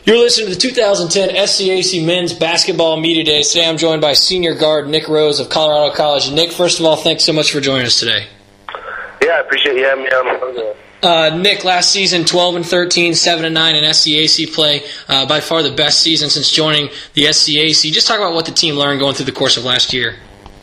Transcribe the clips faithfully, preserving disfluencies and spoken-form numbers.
You're listening to the two thousand ten S C A C Men's Basketball Media Days. Today I'm joined by senior guard Nick Rose of Colorado College. Nick, first of all, thanks so much for joining us today. Yeah, I appreciate you having me on. Uh, Nick, last season, twelve and thirteen, seven and nine in S C A C play. Uh, by far the best season since joining the S C A C. Just talk about what the team learned going through the course of last year.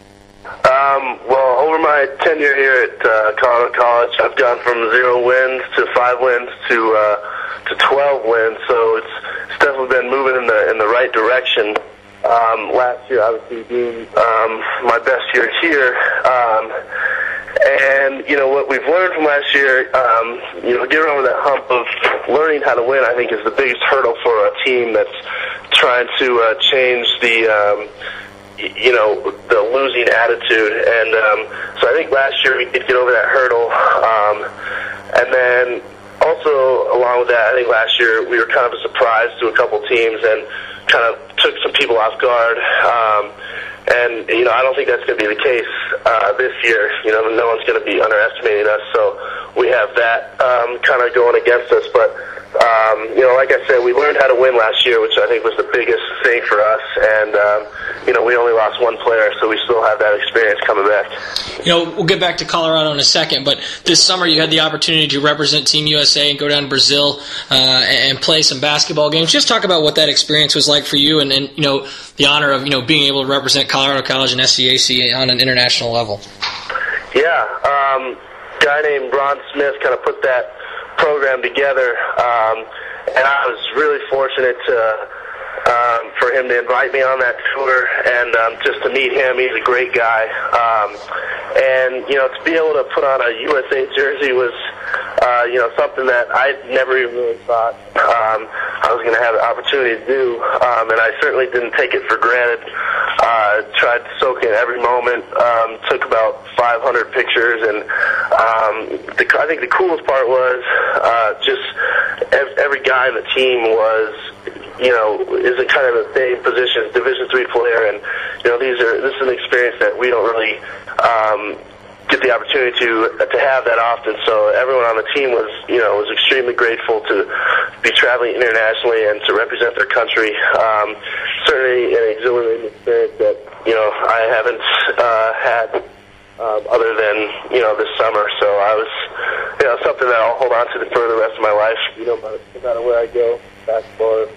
Um, well, over my tenure here at uh, Colorado College, I've gone from zero wins to five wins to uh, to twelve wins. So it's, it's definitely been moving in the in the right direction. Um, last year, obviously, being um, my best year here. Um, And, you know, what we've learned from last year, um, you know, getting over that hump of learning how to win, I think, is the biggest hurdle for a team that's trying to uh, change the, um, you know, the losing attitude. And um, so I think last year we did get over that hurdle. Um, and then also, along with that, I think last year we were kind of a surprise to a couple teams and kind of took some people off guard. Um, And, you know, I don't think that's going to be the case uh, this year. You know, no one's going to be underestimating us, so we have that um, kind of going against us. But, um, you know, like I said, we learned how to win last year, which I think was the biggest thing for us. And, um, you know, we only lost one player, so we still have that experience coming back. You know, we'll get back to Colorado in a second, but this summer you had the opportunity to represent Team U S A and go down to Brazil uh, and play some basketball games. Just talk about what that experience was like for you and, and, you know, the honor of, you know, being able to represent Colorado College and S C A C on an international level. Yeah, um, a guy named Ron Smith kind of put that program together, um, and I was really fortunate to Um, for him to invite me on that tour and um, just to meet him. He's a great guy. Um, and, you know, to be able to put on a U S A jersey was, uh, you know, something that I never even really thought um, I was going to have the opportunity to do. Um, and I certainly didn't take it for granted. Uh, tried to soak in every moment. Um, took about five hundred pictures. And um, the, I think the coolest part was uh, just every guy in the team was, you know, is in kind of the same position, Division three player, and you know, these are this is an experience that we don't really um, get the opportunity to to have that often. So everyone on the team was, you know, was extremely grateful to be traveling internationally and to represent their country. Um, certainly, an exhilarating experience that you know I haven't uh, had um, other than you know this summer. So I was, you know, something that I'll hold on to for the rest of my life. You know, no matter where I go, basketball.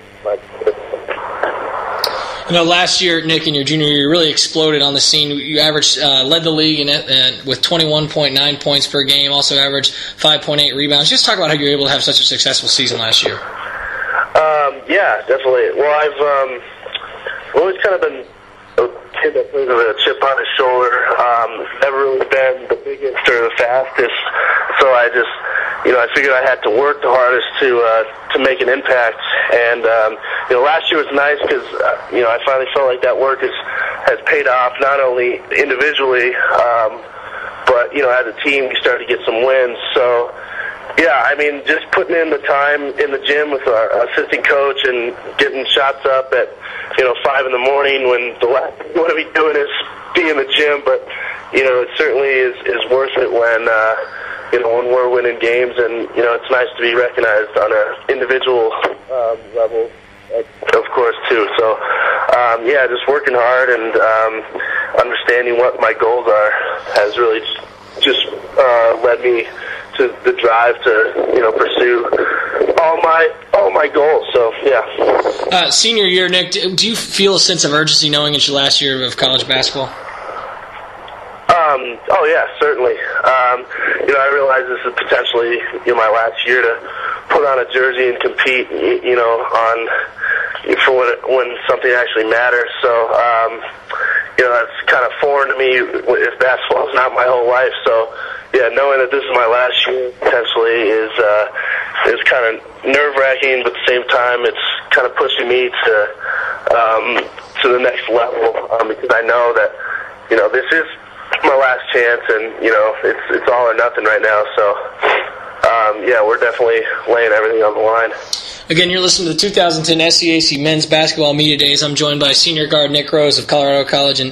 You know, last year, Nick, in your junior year, you really exploded on the scene. You averaged, uh, led the league in it, uh, with twenty-one point nine points per game, also averaged five point eight rebounds. Just talk about how you were able to have such a successful season last year. Um, yeah, definitely. Well, I've um, always kind of been a kid that plays with a chip on his shoulder. Um, never really been the biggest or the fastest, so I just, you know, I figured I had to work the hardest to uh, to make an impact. And um, you know, last year was nice because uh, you know I finally felt like that work is, has paid off not only individually, um, but you know as a team we started to get some wins. So yeah, I mean just putting in the time in the gym with our assistant coach and getting shots up at you know five in the morning when the last thing you want to be doing is be in the gym, but you know it certainly is is worth it when. Uh, You know, when we're winning games, and you know, it's nice to be recognized on an individual um, level, of course, too. So, um, yeah, just working hard and um, understanding what my goals are has really just uh, led me to the drive to you know pursue all my all my goals. So, yeah. Uh, senior year, Nick, do you feel a sense of urgency knowing it's your last year of college basketball? Um, oh yeah, certainly. Um, you know, I realize this is potentially you know, my last year to put on a jersey and compete. You know, on for when, when something actually matters. So, um, you know, that's kind of foreign to me if basketball is not my whole life. So, yeah, knowing that this is my last year potentially is uh, is kind of nerve wracking, but at the same time, it's kind of pushing me to um, to the next level um, because I know that you know this is my last chance, and you know it's it's all or nothing right now. So um, yeah, we're definitely laying everything on the line. Again, you're listening to the two thousand ten S C A C Men's Basketball Media Days. I'm joined by senior guard Nick Rose of Colorado College. And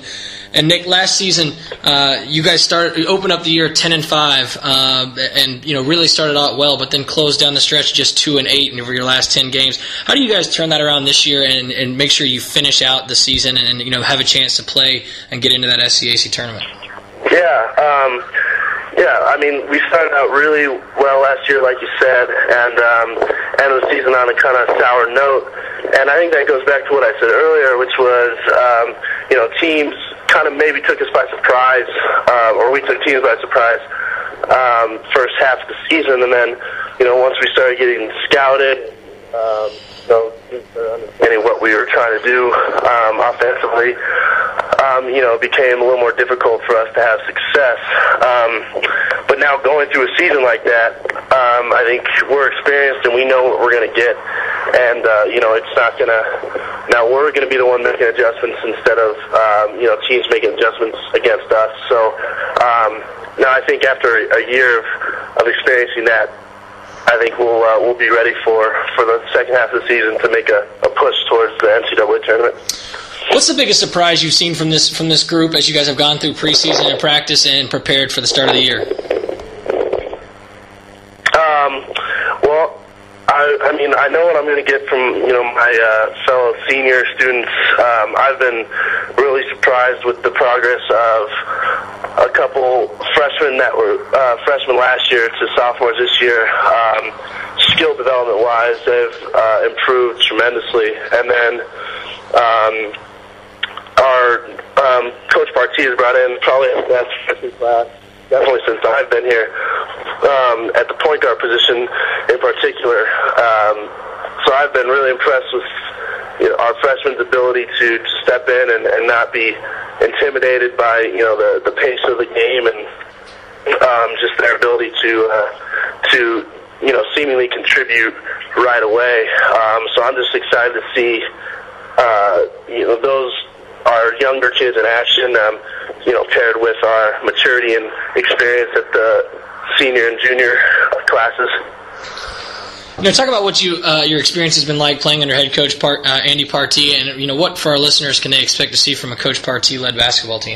And Nick, last season, uh, you guys started, you opened up the year ten and five, uh, and you know really started out well, but then closed down the stretch just two and eight over your last ten games. How do you guys turn that around this year and, and make sure you finish out the season and you know have a chance to play and get into that S C A C tournament? Yeah, um, yeah. I mean, we started out really well last year, like you said, and um, ended the season on a kind of sour note. And I think that goes back to what I said earlier, which was um, you know teams kind of maybe took us by surprise, uh, or we took teams by surprise um, first half of the season, and then you know once we started getting scouted, um, you know, understanding what we were trying to do um, offensively, um, you know, it became a little more difficult for us to have success. Um, but now going through a season like that, um, I think we're experienced and we know what we're going to get, and uh, you know, it's not going to. Now we're going to be the one making adjustments instead of um, you know teams making adjustments against us. So um, now I think after a year of, of experiencing that, I think we'll uh, we'll be ready for, for the second half of the season to make a, a push towards the N C double A tournament. What's the biggest surprise you've seen from this from this group as you guys have gone through preseason and practice and prepared for the start of the year? Um, well. I, I mean, I know what I'm going to get from, you know, my uh, fellow senior students. Um, I've been really surprised with the progress of a couple freshmen that were uh, freshmen last year to sophomores this year. Um, skill development-wise, they've uh, improved tremendously. And then um, our um, Coach Partee has brought in probably the best freshman class, definitely since I've been here, um, at the point guard position in particular. Um, so I've been really impressed with you know, our freshmen's ability to, to step in and, and not be intimidated by you know the, the pace of the game and um, just their ability to uh, to you know seemingly contribute right away. Um, so I'm just excited to see uh, you know those our younger kids in action. Um, you know, paired with our maturity and experience at the senior and junior classes. You know, talk about what you uh, your experience has been like playing under head coach Part, uh, Andy Partee, and you know what for our listeners can they expect to see from a Coach Partee-led basketball team?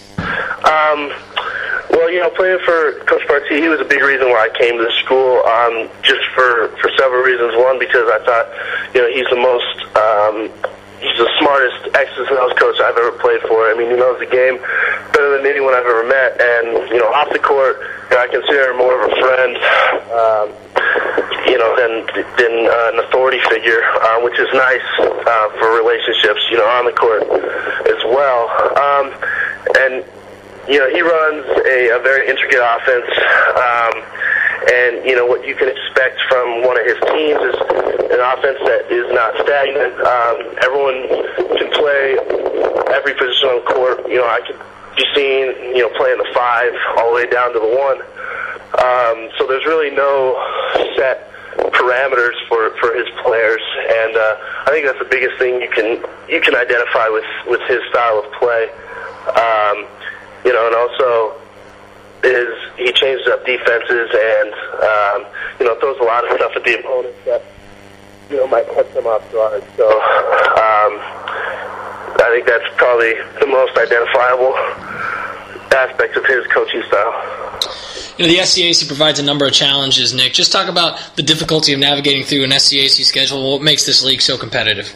Um, well, you know, playing for Coach Partee, he was a big reason why I came to the school. Um, just for for several reasons. One, because I thought, you know, he's the most um, he's the smartest X's and O's coach I've ever played for. I mean, he knows the game better than anyone I've ever met. And, you know, off the court, you know, I consider him more of a friend, um, you know, than, than uh, an authority figure, uh, which is nice uh, for relationships, you know, on the court as well. Um, and, you know, he runs a, a very intricate offense. Um, And, you know, what you can expect from one of his teams is an offense that is not stagnant. Um, everyone can play every position on the court. You know, I could be seen, you know, playing the five all the way down to the one. Um, so there's really no set parameters for, for his players. And uh, I think that's the biggest thing you can you can identify with, with his style of play. Um, you know, and also is he changes up defenses and, um, you know, throws a lot of stuff at the opponents that, you know, might catch them off guard. So um, I think that's probably the most identifiable aspect of his coaching style. You know, the S C A C provides a number of challenges, Nick. Just talk about the difficulty of navigating through an S C A C schedule. What makes this league so competitive?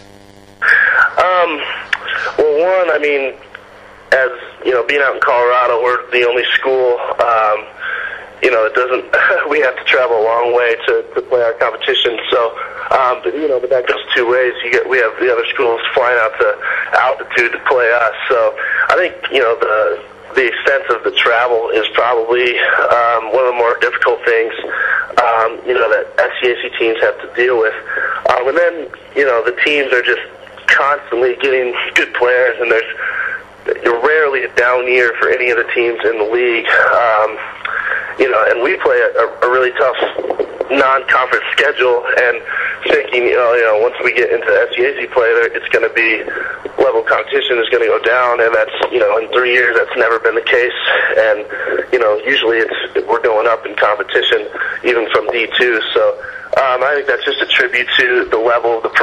Um, well, one, I mean, as you know, being out in Colorado, we're the only school. Um, you know, it doesn't. We have to travel a long way to, to play our competition. So, um, but you know, but that goes two ways. You get we have the other schools flying out to altitude to play us. So, I think you know the the extent of the travel is probably um, one of the more difficult things. Um, you know that S C A C teams have to deal with, um, and then you know the teams are just constantly getting good players, and there's rarely a down year for any of the teams in the league. Um, you know, and we play a, a really tough non-conference schedule, and thinking, you know, you know, once we get into S C A C play, it's going to be level competition is going to go down, and that's, you know, in three years that's never been the case. And you know, usually it's we're going up in competition, even from D two. So um, I think that's just a tribute to the level of the program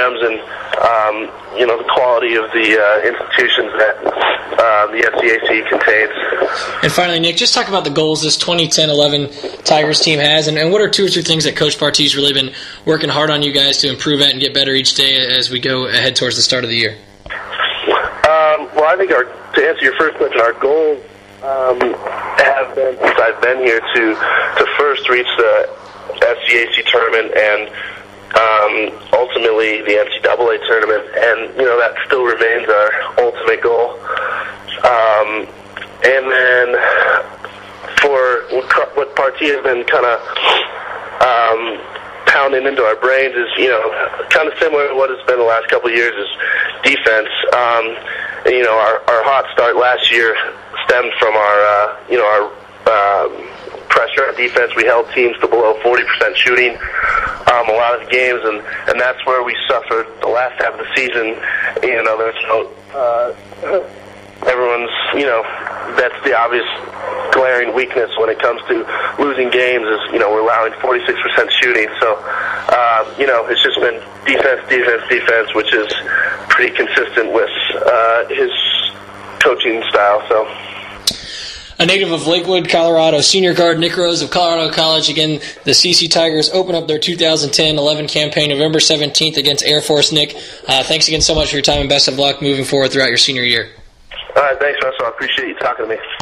programs and um, you know the quality of the uh, institutions that uh, the S C A C contains. And finally, Nick, just talk about the goals this twenty ten eleven Tigers team has, and, and what are two or three things that Coach Partee really been working hard on you guys to improve at and get better each day as we go ahead towards the start of the year? Um, well, I think our, to answer your first question, our goals um, have been, since I've been here, to to first reach the S C A C tournament and um, ultimately the N C double A tournament, and you know that still remains our ultimate goal. Um, and then for what Partee has been kind of um, pounding into our brains is, you know, kind of similar to what it's been the last couple of years is defense. Um, and, you know, our, our hot start last year stemmed from our, uh, you know, our um, pressure on defense. We held teams to below forty percent shooting um, a lot of the games, and, and that's where we suffered the last half of the season. You know, there's no, uh, everyone's, you know, that's the obvious glaring weakness when it comes to losing games is, you know, we're allowing forty-six percent shooting. So, uh, you know, it's just been defense, defense, defense, which is pretty consistent with uh, his coaching style. So. A native of Lakewood, Colorado, senior guard Nick Rose of Colorado College. Again, the C C Tigers open up their two thousand ten eleven campaign November seventeenth against Air Force. Nick, uh, thanks again so much for your time and best of luck moving forward throughout your senior year. All right, thanks, Russell. I appreciate you talking to me.